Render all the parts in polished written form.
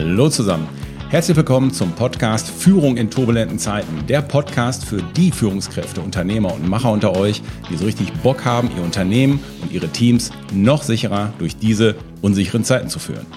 Hallo zusammen. Herzlich willkommen zum Podcast Führung in turbulenten Zeiten. Der Podcast für die Führungskräfte, Unternehmer und Macher unter euch, die so richtig Bock haben, ihr Unternehmen und ihre Teams noch sicherer durch diese unsicheren Zeiten zu führen.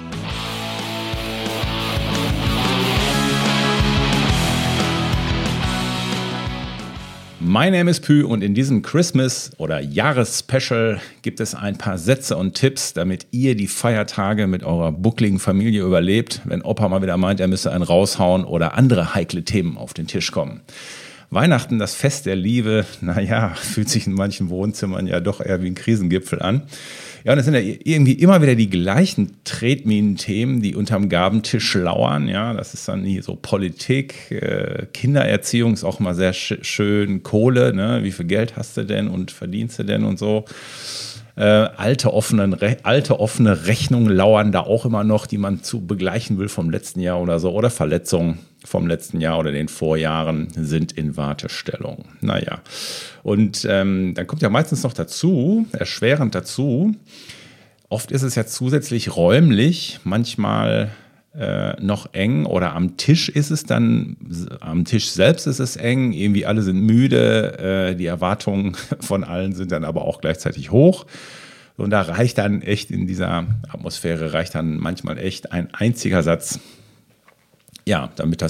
Mein Name ist Pü und in diesem Christmas- oder Jahresspecial gibt es ein paar Sätze und Tipps, damit ihr die Feiertage mit eurer buckligen Familie überlebt, wenn Opa mal wieder meint, er müsse einen raushauen oder andere heikle Themen auf den Tisch kommen. Weihnachten, das Fest der Liebe, fühlt sich in manchen Wohnzimmern ja doch eher wie ein Krisengipfel an. Ja, und es sind ja irgendwie immer wieder die gleichen Tretminen-Themen, die unterm Gabentisch lauern. Ja, das ist dann nie so Politik, Kindererziehung ist auch immer sehr schön, Kohle, ne? Wie viel Geld hast du denn und verdienst du denn und so. Alte offene Rechnungen lauern da auch immer noch, die man zu begleichen will vom letzten Jahr oder so. Oder Verletzungen vom letzten Jahr oder den Vorjahren sind in Wartestellung. Und dann kommt ja meistens noch dazu, erschwerend dazu, oft ist es ja zusätzlich räumlich, manchmal noch eng oder am Tisch ist es dann, am Tisch selbst ist es eng, irgendwie alle sind müde, die Erwartungen von allen sind dann aber auch gleichzeitig hoch. Und da reicht dann echt in dieser Atmosphäre, manchmal echt ein einziger Satz, ja, damit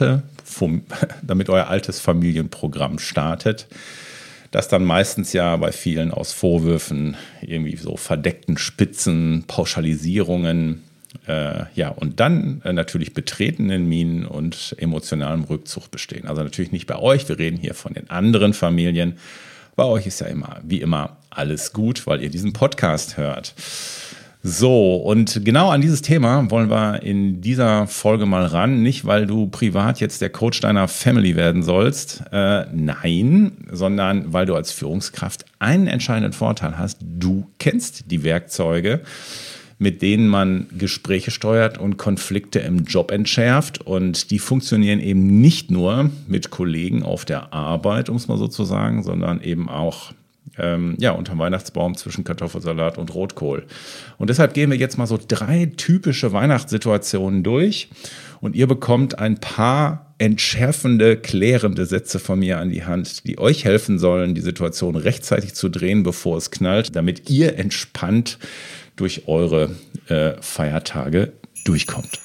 euer altes Familienprogramm startet, das dann meistens ja bei vielen aus Vorwürfen, irgendwie so verdeckten Spitzen, Pauschalisierungen, und dann natürlich betretenen Mienen und emotionalem Rückzug bestehen. Also natürlich nicht bei euch, wir reden hier von den anderen Familien. Bei euch ist ja immer, wie immer, alles gut, weil ihr diesen Podcast hört. So, und genau an dieses Thema wollen wir in dieser Folge mal ran. Nicht, weil du privat jetzt der Coach deiner Family werden sollst, nein, sondern weil du als Führungskraft einen entscheidenden Vorteil hast. Du kennst die Werkzeuge, mit denen man Gespräche steuert und Konflikte im Job entschärft. Und die funktionieren eben nicht nur mit Kollegen auf der Arbeit, um es mal so zu sagen, sondern eben auch unterm Weihnachtsbaum zwischen Kartoffelsalat und Rotkohl. Und deshalb gehen wir jetzt mal so 3 typische Weihnachtssituationen durch und ihr bekommt ein paar entschärfende, klärende Sätze von mir an die Hand, die euch helfen sollen, die Situation rechtzeitig zu drehen, bevor es knallt, damit ihr entspannt durch eure Feiertage durchkommt.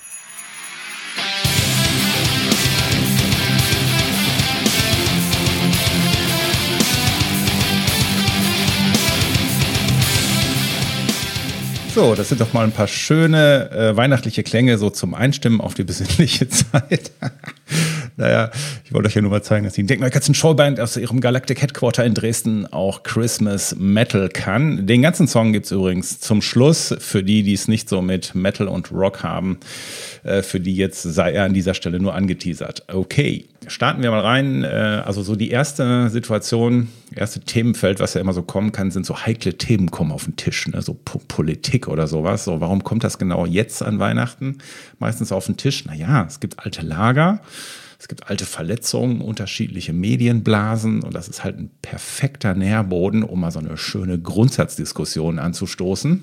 So, das sind doch mal ein paar schöne weihnachtliche Klänge so zum Einstimmen auf die besinnliche Zeit. Ich wollte euch ja nur mal zeigen, dass die Denkmal Katzen Showband aus ihrem Galactic Headquarter in Dresden auch Christmas Metal kann. Den ganzen Song gibt es übrigens zum Schluss, für die es nicht so mit Metal und Rock haben. Für die jetzt sei er an dieser Stelle nur angeteasert. Okay, starten wir mal rein. Also so die erste Situation, erste Themenfeld, was ja immer so kommen kann, sind so heikle Themen kommen auf den Tisch, ne? So Politik oder sowas. So, warum kommt das genau jetzt an Weihnachten meistens auf den Tisch? Es gibt alte Lager. Es gibt alte Verletzungen, unterschiedliche Medienblasen und das ist halt ein perfekter Nährboden, um mal so eine schöne Grundsatzdiskussion anzustoßen.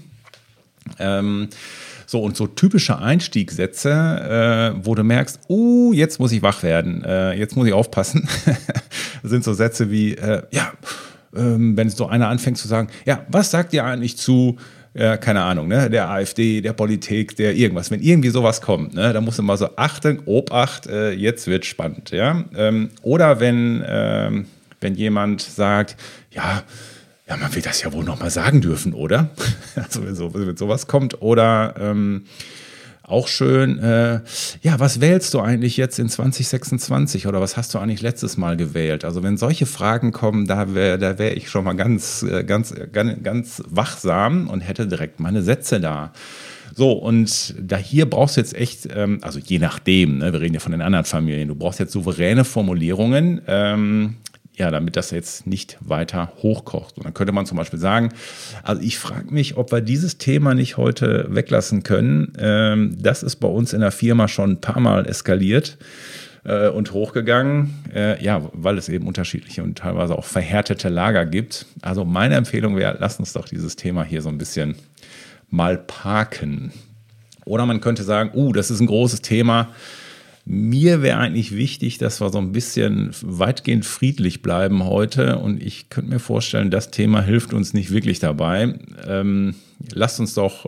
Und so typische Einstiegssätze, wo du merkst, jetzt muss ich wach werden, jetzt muss ich aufpassen, sind so Sätze wie, wenn so einer anfängt zu sagen, was sagt ihr eigentlich zu, keine Ahnung, ne, der AfD, der Politik, der irgendwas. Wenn irgendwie sowas kommt, ne, da musst du mal so achten, Obacht, jetzt wird spannend. Ja? Oder wenn jemand sagt, man will das ja wohl noch mal sagen dürfen, oder? Also wenn sowas kommt. Oder auch schön, was wählst du eigentlich jetzt in 2026 oder was hast du eigentlich letztes Mal gewählt? Also wenn solche Fragen kommen, da wäre ich schon mal ganz wachsam und hätte direkt meine Sätze da. So, und hier brauchst du jetzt echt, also je nachdem, ne, wir reden ja von den anderen Familien, du brauchst jetzt souveräne Formulierungen, damit das jetzt nicht weiter hochkocht. Und dann könnte man zum Beispiel sagen, also ich frage mich, ob wir dieses Thema nicht heute weglassen können. Das ist bei uns in der Firma schon ein paar Mal eskaliert und hochgegangen, weil es eben unterschiedliche und teilweise auch verhärtete Lager gibt. Also meine Empfehlung wäre, lass uns doch dieses Thema hier so ein bisschen mal parken. Oder man könnte sagen, das ist ein großes Thema. Mir wäre eigentlich wichtig, dass wir so ein bisschen weitgehend friedlich bleiben heute. Und ich könnte mir vorstellen, das Thema hilft uns nicht wirklich dabei. Lasst uns doch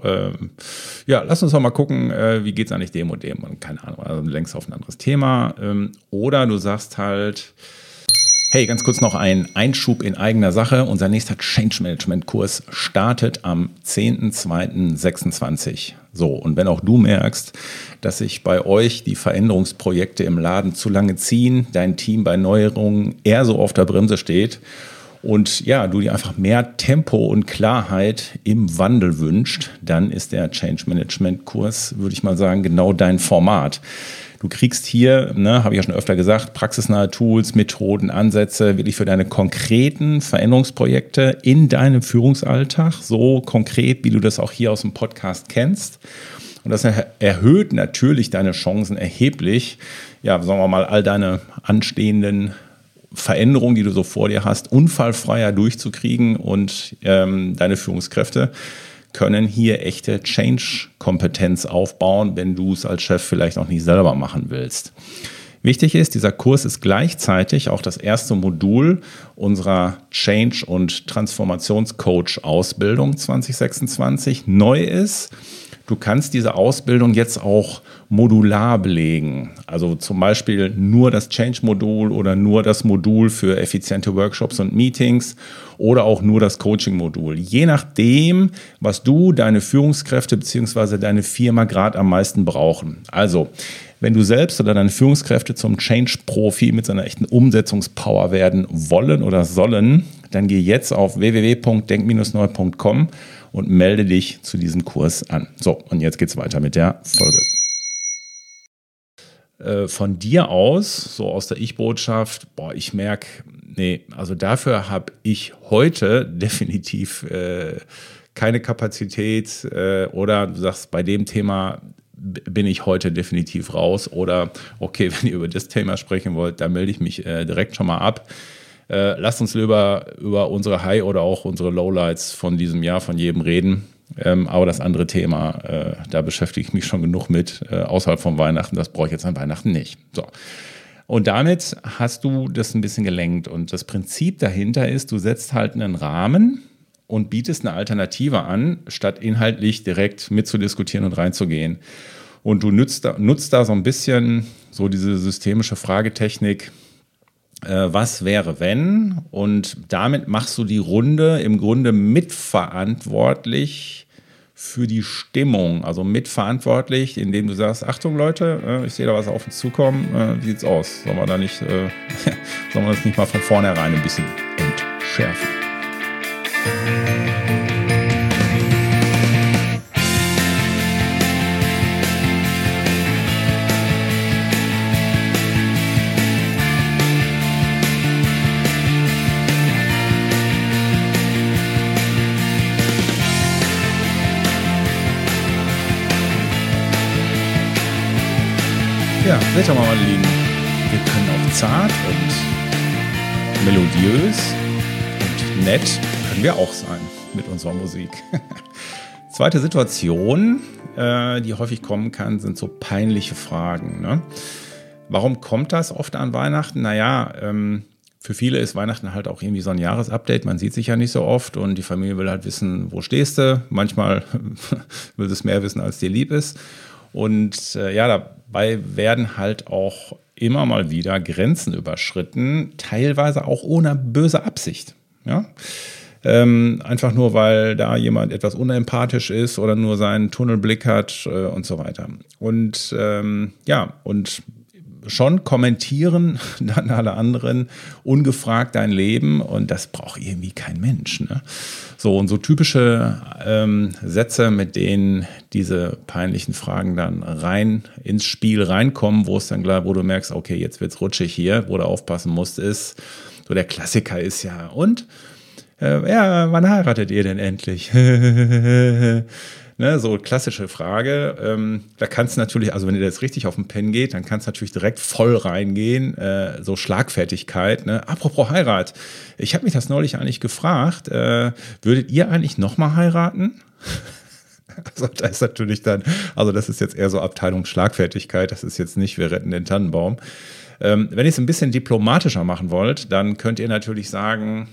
mal gucken, wie geht es eigentlich dem und dem. Und keine Ahnung, also längst auf ein anderes Thema. Oder du sagst halt, hey, ganz kurz noch ein Einschub in eigener Sache. Unser nächster Change Management Kurs startet am 10.02.26. So, und wenn auch du merkst, dass sich bei euch die Veränderungsprojekte im Laden zu lange ziehen, dein Team bei Neuerungen eher so auf der Bremse steht und ja, du dir einfach mehr Tempo und Klarheit im Wandel wünscht, dann ist der Change Management Kurs, würde ich mal sagen, genau dein Format. Du kriegst hier, habe ich ja schon öfter gesagt, praxisnahe Tools, Methoden, Ansätze wirklich für deine konkreten Veränderungsprojekte in deinem Führungsalltag, so konkret, wie du das auch hier aus dem Podcast kennst. Und das erhöht natürlich deine Chancen erheblich, ja, sagen wir mal, all deine anstehenden Veränderungen, die du so vor dir hast, unfallfreier durchzukriegen und deine Führungskräfte können hier echte Change-Kompetenz aufbauen, wenn du es als Chef vielleicht noch nicht selber machen willst. Wichtig ist, dieser Kurs ist gleichzeitig auch das erste Modul unserer Change- und Transformationscoach-Ausbildung 2026. Neu ist, du kannst diese Ausbildung jetzt auch modular belegen. Also zum Beispiel nur das Change-Modul oder nur das Modul für effiziente Workshops und Meetings oder auch nur das Coaching-Modul. Je nachdem, was du, deine Führungskräfte bzw. deine Firma gerade am meisten brauchen. Also, wenn du selbst oder deine Führungskräfte zum Change-Profi mit seiner echten Umsetzungspower werden wollen oder sollen, dann geh jetzt auf www.denk-neu.com und melde dich zu diesem Kurs an. So, und jetzt geht's weiter mit der Folge. Von dir aus, so aus der Ich-Botschaft, ich merke, also dafür habe ich heute definitiv keine Kapazität oder du sagst, bei dem Thema bin ich heute definitiv raus oder okay, wenn ihr über das Thema sprechen wollt, dann melde ich mich direkt schon mal ab. Lasst uns lieber über unsere High- oder auch unsere Lowlights von diesem Jahr, von jedem reden. Aber das andere Thema, da beschäftige ich mich schon genug mit, außerhalb von Weihnachten. Das brauche ich jetzt an Weihnachten nicht. So. Und damit hast du das ein bisschen gelenkt. Und das Prinzip dahinter ist, du setzt halt einen Rahmen und bietest eine Alternative an, statt inhaltlich direkt mitzudiskutieren und reinzugehen. Und du nutzt da so ein bisschen so diese systemische Fragetechnik, was wäre, wenn? Und damit machst du die Runde im Grunde mitverantwortlich für die Stimmung. Also mitverantwortlich, indem du sagst, Achtung Leute, ich sehe da was auf uns zukommen. Wie sieht's aus? Sollen wir das nicht mal von vornherein ein bisschen entschärfen? Ja, seht ihr mal, meine Lieben, wir können auch zart und melodiös und nett können wir auch sein mit unserer Musik. Zweite Situation, die häufig kommen kann, sind so peinliche Fragen. Ne? Warum kommt das oft an Weihnachten? Naja, für viele ist Weihnachten halt auch irgendwie so ein Jahresupdate. Man sieht sich ja nicht so oft und die Familie will halt wissen, wo stehst du? Manchmal will es mehr wissen, als dir lieb ist. Und dabei werden halt auch immer mal wieder Grenzen überschritten, teilweise auch ohne böse Absicht. Ja? Einfach nur, weil da jemand etwas unempathisch ist oder nur seinen Tunnelblick hat und so weiter. Und und schon kommentieren dann alle anderen ungefragt dein Leben und das braucht irgendwie kein Mensch. Ne? So, und so typische Sätze, mit denen diese peinlichen Fragen dann rein ins Spiel reinkommen, wo du merkst, okay, jetzt wird's rutschig hier, wo du aufpassen musst, ist, so der Klassiker ist ja, und? Wann heiratet ihr denn endlich? Ne, so klassische Frage. Da kannst du natürlich, also wenn dir das richtig auf den Pen geht, dann kannst du natürlich direkt voll reingehen, so Schlagfertigkeit. Ne? Apropos Heirat, ich habe mich das neulich eigentlich gefragt, würdet ihr eigentlich nochmal heiraten? Also da ist natürlich dann, also das ist jetzt eher so Abteilung Schlagfertigkeit, das ist jetzt nicht, wir retten den Tannenbaum. Wenn ihr es ein bisschen diplomatischer machen wollt, dann könnt ihr natürlich sagen,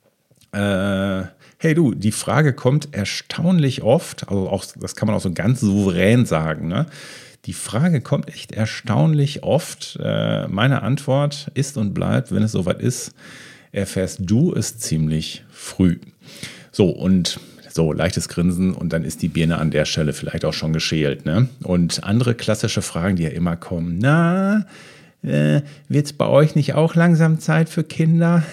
hey du, die Frage kommt erstaunlich oft, also auch, das kann man auch so ganz souverän sagen, ne? Die Frage kommt echt erstaunlich oft. Meine Antwort ist und bleibt, wenn es soweit ist, erfährst du es ziemlich früh. So, und so leichtes Grinsen und dann ist die Birne an der Stelle vielleicht auch schon geschält, ne? Und andere klassische Fragen, die ja immer kommen, wird es bei euch nicht auch langsam Zeit für Kinder?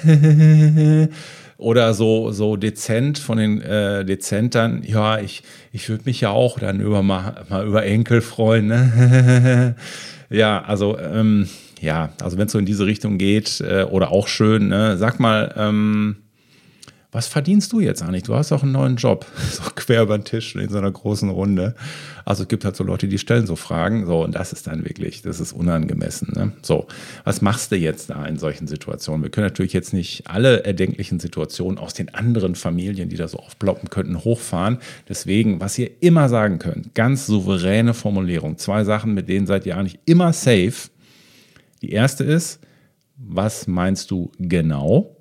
Oder so dezent von den Dezentern, ja, ich würde mich ja auch dann mal über Enkel freuen. Ne? Ja, also wenn es so in diese Richtung geht, oder auch schön, ne? Sag mal, was verdienst du jetzt eigentlich? Du hast auch einen neuen Job, so quer über den Tisch in so einer großen Runde. Also es gibt halt so Leute, die stellen so Fragen, so, und das ist dann wirklich, das ist unangemessen. Ne? So, was machst du jetzt da in solchen Situationen? Wir können natürlich jetzt nicht alle erdenklichen Situationen aus den anderen Familien, die da so aufploppen könnten, hochfahren. Deswegen, was ihr immer sagen könnt, ganz souveräne Formulierung. 2 Sachen, mit denen seid ihr eigentlich immer safe. Die erste ist, was meinst du genau?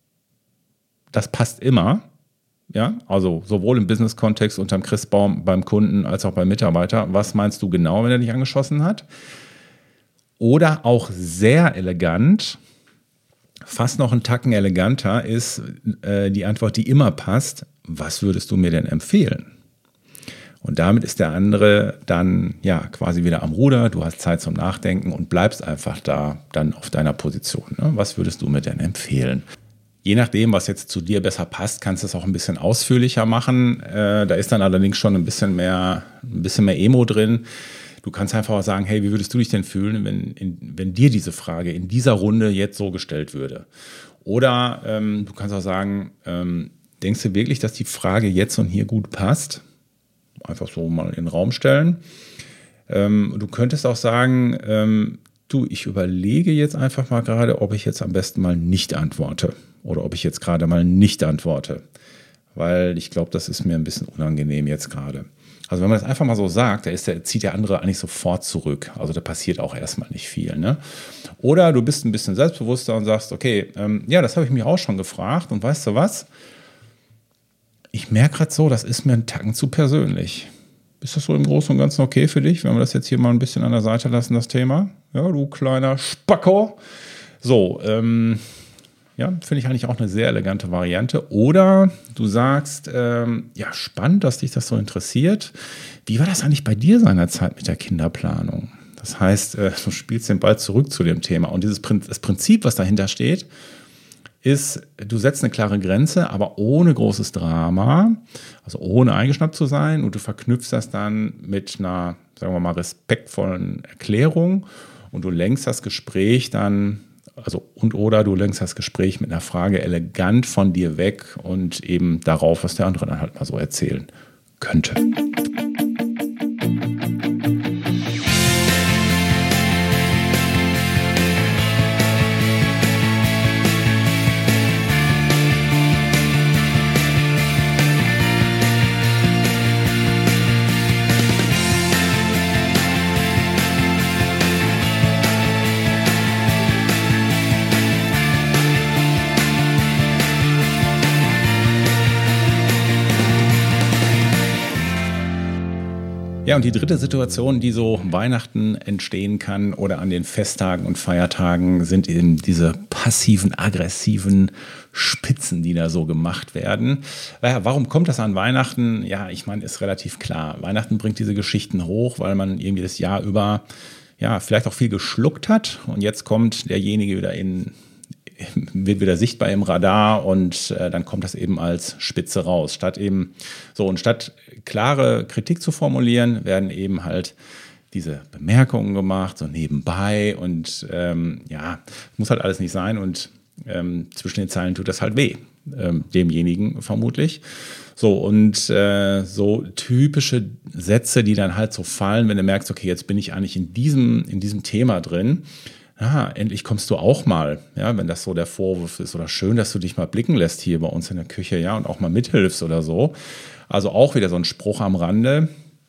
Das passt immer, ja, also sowohl im Business-Kontext unterm Christbaum beim Kunden als auch beim Mitarbeiter. Was meinst du genau, wenn er dich angeschossen hat? Oder auch sehr elegant, fast noch einen Tacken eleganter ist die Antwort, die immer passt. Was würdest du mir denn empfehlen? Und damit ist der andere dann ja quasi wieder am Ruder. Du hast Zeit zum Nachdenken und bleibst einfach da dann auf deiner Position. Ne? Was würdest du mir denn empfehlen? Je nachdem, was jetzt zu dir besser passt, kannst du es auch ein bisschen ausführlicher machen. Da ist dann allerdings schon ein bisschen mehr Emo drin. Du kannst einfach auch sagen, hey, wie würdest du dich denn fühlen, wenn dir diese Frage in dieser Runde jetzt so gestellt würde? Oder du kannst auch sagen, denkst du wirklich, dass die Frage jetzt und hier gut passt? Einfach so mal in den Raum stellen. Du könntest auch sagen, ich überlege jetzt einfach mal gerade, ob ich jetzt am besten mal nicht antworte. Oder ob ich jetzt gerade mal nicht antworte. Weil ich glaube, das ist mir ein bisschen unangenehm jetzt gerade. Also wenn man das einfach mal so sagt, zieht der andere eigentlich sofort zurück. Also da passiert auch erstmal nicht viel. Ne? Oder du bist ein bisschen selbstbewusster und sagst, okay, das habe ich mich auch schon gefragt. Und weißt du was? Ich merke gerade so, das ist mir ein Tacken zu persönlich. Ist das so im Großen und Ganzen okay für dich, wenn wir das jetzt hier mal ein bisschen an der Seite lassen, das Thema? Ja, du kleiner Spacko. So, finde ich eigentlich auch eine sehr elegante Variante. Oder du sagst, spannend, dass dich das so interessiert. Wie war das eigentlich bei dir seinerzeit mit der Kinderplanung? Das heißt, du spielst den Ball zurück zu dem Thema. Und das Prinzip, was dahinter steht, ist, du setzt eine klare Grenze, aber ohne großes Drama, also ohne eingeschnappt zu sein, und du verknüpfst das dann mit einer, sagen wir mal, respektvollen Erklärung und du lenkst das Gespräch dann, du lenkst das Gespräch mit einer Frage elegant von dir weg und eben darauf, was der andere dann halt mal so erzählen könnte. Ja, und die dritte Situation, die so Weihnachten entstehen kann oder an den Festtagen und Feiertagen, sind eben diese passiven, aggressiven Spitzen, die da so gemacht werden. Ja, warum kommt das an Weihnachten? Ja, ich meine, ist relativ klar. Weihnachten bringt diese Geschichten hoch, weil man irgendwie das Jahr über vielleicht auch viel geschluckt hat. Und jetzt kommt derjenige wird wieder sichtbar im Radar und dann kommt das eben als Spitze raus. Statt klare Kritik zu formulieren, werden eben halt diese Bemerkungen gemacht, so nebenbei und muss halt alles nicht sein und zwischen den Zeilen tut das halt weh, demjenigen vermutlich. So, und so typische Sätze, die dann halt so fallen, wenn du merkst, okay, jetzt bin ich eigentlich in diesem Thema drin. Endlich kommst du auch mal, ja, wenn das so der Vorwurf ist, oder schön, dass du dich mal blicken lässt hier bei uns in der Küche, ja, und auch mal mithilfst oder so. Also auch wieder so ein Spruch am Rande.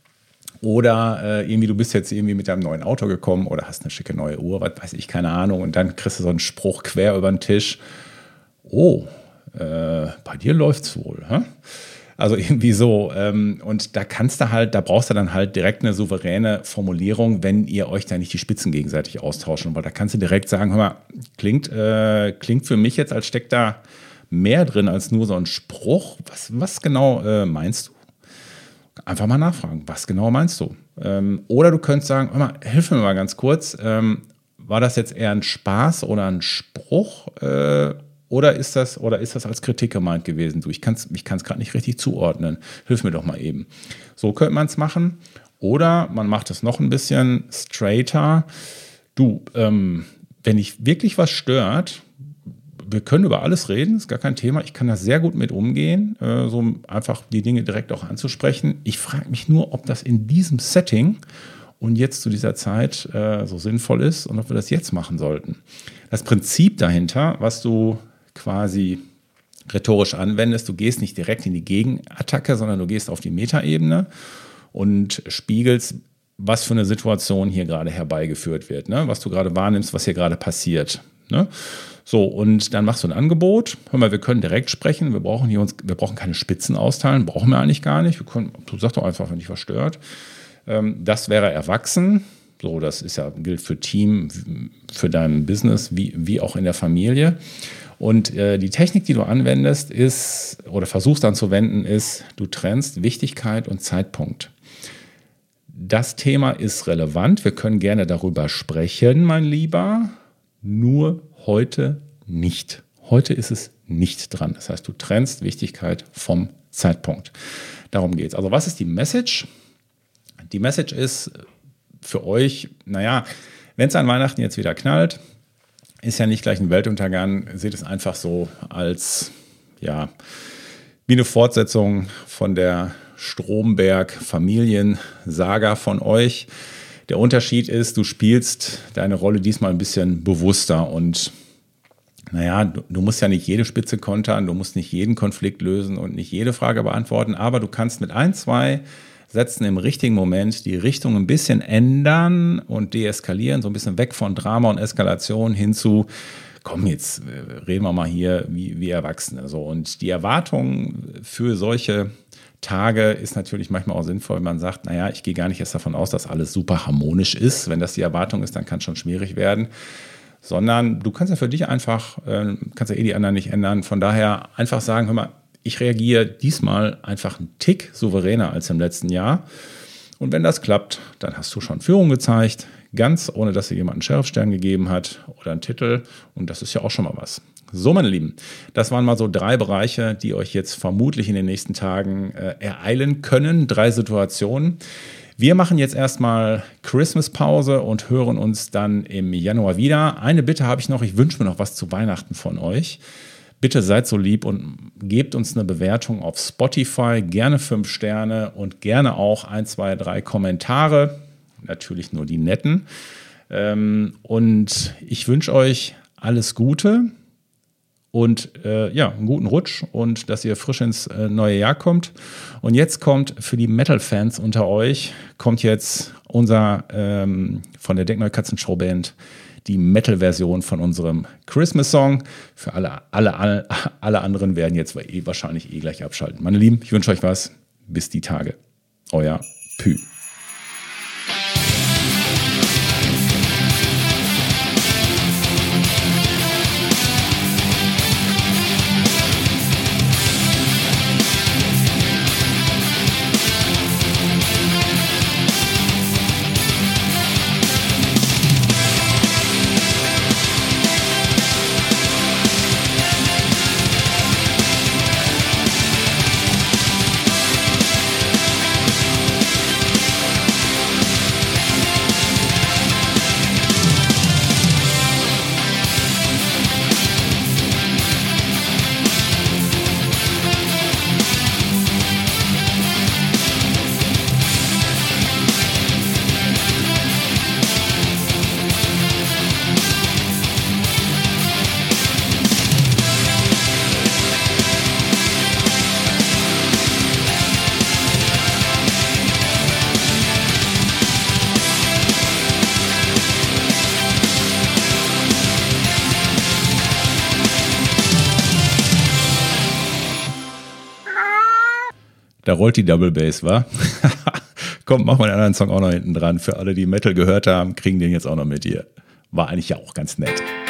Oder irgendwie, du bist jetzt irgendwie mit deinem neuen Auto gekommen oder hast eine schicke neue Uhr, was weiß ich, keine Ahnung. Und dann kriegst du so einen Spruch quer über den Tisch. Oh, bei dir läuft's wohl, hä? Also irgendwie so. Und da brauchst du dann halt direkt eine souveräne Formulierung, wenn ihr euch da nicht die Spitzen gegenseitig austauschen. Weil da kannst du direkt sagen, hör mal, klingt für mich jetzt, als steckt da mehr drin als nur so ein Spruch. Was genau meinst du? Einfach mal nachfragen, was genau meinst du? Oder du könntest sagen, hör mal, hilf mir mal ganz kurz, war das jetzt eher ein Spaß oder ein Spruch? Oder ist das als Kritik gemeint gewesen? Du, ich kann es gerade nicht richtig zuordnen. Hilf mir doch mal eben. So könnte man es machen. Oder man macht es noch ein bisschen straighter. Du, wenn dich wirklich was stört, wir können über alles reden, ist gar kein Thema. Ich kann da sehr gut mit umgehen, so einfach die Dinge direkt auch anzusprechen. Ich frage mich nur, ob das in diesem Setting und jetzt zu dieser Zeit so sinnvoll ist und ob wir das jetzt machen sollten. Das Prinzip dahinter, was du quasi rhetorisch anwendest, du gehst nicht direkt in die Gegenattacke, sondern du gehst auf die Metaebene und spiegelst, was für eine Situation hier gerade herbeigeführt wird, ne? Was du gerade wahrnimmst, was hier gerade passiert. Ne? So, und dann machst du ein Angebot. Hör mal, wir können direkt sprechen. Wir brauchen keine Spitzen austeilen, brauchen wir eigentlich gar nicht. Du sagst doch einfach, wenn dich was stört. Das wäre erwachsen. So, das gilt für Team, für dein Business, wie auch in der Familie. Und die Technik, die du anwendest, ist, oder versuchst anzuwenden, ist, du trennst Wichtigkeit und Zeitpunkt. Das Thema ist relevant. Wir können gerne darüber sprechen, mein Lieber. Nur heute nicht. Heute ist es nicht dran. Das heißt, du trennst Wichtigkeit vom Zeitpunkt. Darum geht es. Also was ist die Message? Die Message ist für euch, naja, wenn es an Weihnachten jetzt wieder knallt, ist ja nicht gleich ein Weltuntergang. Seht es einfach so als, ja, wie eine Fortsetzung von der Stromberg-Familiensaga von euch. Der Unterschied ist, du spielst deine Rolle diesmal ein bisschen bewusster und naja, du musst ja nicht jede Spitze kontern, du musst nicht jeden Konflikt lösen und nicht jede Frage beantworten, aber du kannst mit 1, 2 Sätzen im richtigen Moment die Richtung ein bisschen ändern und deeskalieren, so ein bisschen weg von Drama und Eskalation hin zu, komm, jetzt reden wir mal hier wie Erwachsene. So. Und die Erwartung für solche Tage ist natürlich manchmal auch sinnvoll, wenn man sagt, naja, ich gehe gar nicht erst davon aus, dass alles super harmonisch ist. Wenn das die Erwartung ist, dann kann es schon schwierig werden. Sondern du kannst ja für dich einfach, kannst ja die anderen nicht ändern. Von daher einfach sagen, hör mal, ich reagiere diesmal einfach einen Tick souveräner als im letzten Jahr. Und wenn das klappt, dann hast du schon Führung gezeigt, ganz ohne, dass dir jemand einen Sheriffstern gegeben hat oder einen Titel. Und das ist ja auch schon mal was. So, meine Lieben, das waren mal so 3 Bereiche, die euch jetzt vermutlich in den nächsten Tagen ereilen können. 3 Situationen. Wir machen jetzt erstmal Christmas-Pause und hören uns dann im Januar wieder. Eine Bitte habe ich noch, ich wünsche mir noch was zu Weihnachten von euch. Bitte seid so lieb und gebt uns eine Bewertung auf Spotify, gerne 5 Sterne und gerne auch 1, 2, 3 Kommentare. Natürlich nur die netten. Und ich wünsche euch alles Gute. Und einen guten Rutsch und dass ihr frisch ins neue Jahr kommt. Und jetzt kommt für die Metal-Fans unter euch, kommt jetzt unser von der Denkneue-Katzen-Show-Band die Metal-Version von unserem Christmas-Song. Für alle anderen werden jetzt wahrscheinlich gleich abschalten. Meine Lieben, ich wünsche euch was. Bis die Tage. Euer Pü. Da rollt die Double Bass, wa? Komm, mach mal den anderen Song auch noch hinten dran. Für alle, die Metal gehört haben, kriegen den jetzt auch noch mit hier. War eigentlich ja auch ganz nett.